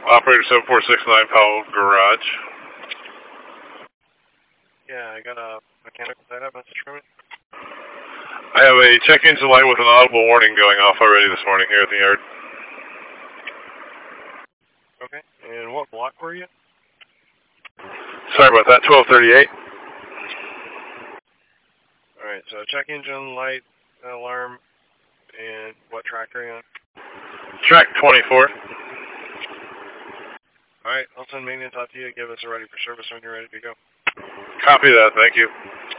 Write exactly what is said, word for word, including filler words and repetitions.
Operator seven four six nine, Powell Garage. Yeah, I got a mechanical data message from it. I have a check engine light with an audible warning going off already this morning here at the yard. Okay, and what block were you? Sorry about that, twelve thirty-eight. Alright, so check engine light, alarm, and what track are you on? Track twenty-four. Alright, I'll send maintenance out to you. Give us a ready for service when you're ready to go. Copy that, thank you.